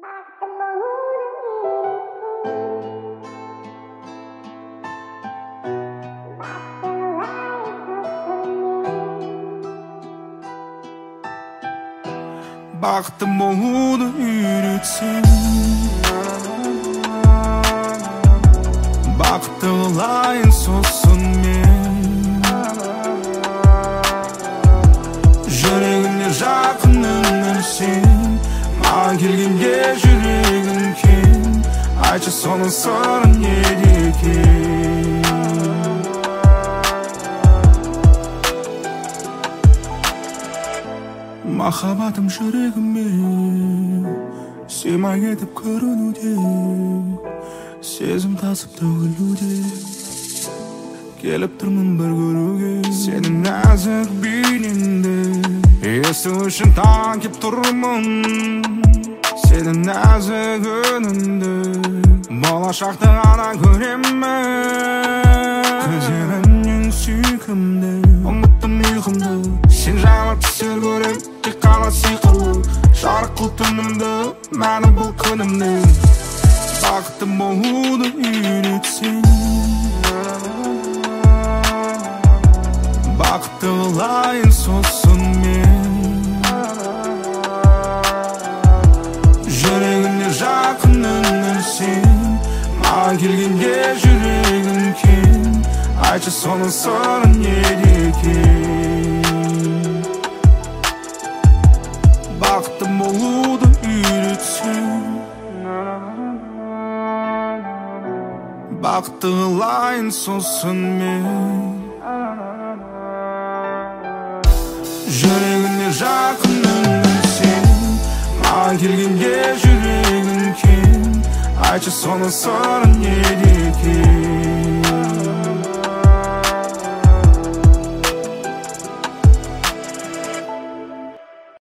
Бақытты болуды үйретсең, бақытты болайын сосын мен. Жүрегімде жақыныңмын сен, маған келгенде жүрегім кең. Айтшы соның сыры неде екен? Махаббатым жүрегіме сыймай кетіп көрінуде, сезім тасып төгілуде, келіп тұрмын бір көруге. Сенің нәзік бейнеңді есту үшін таң кеп тұрмын, сенің нәзік үніңді болашақта ғана көремін. Көздеріңнен сүйкімді, ұмыттым ұйқымды, сен жайлы түстер көрем, тек қана сиқырлы жарық қыл түнімді, мәні бұл күнімді. Бақытты болуды үйретсең, бақытты болайын сосын мен. Жүрегімде жақыныңмын сен, маған келгенде жүрегім кең. Айтшы соның сыры неде екен? Бақытты болуды үйретсең, бақытты қылайын сосын мен. Жүрегімде жақыныңмын сен, маған келгенде жүрегім кең. Айтшы соның сыры неде екен?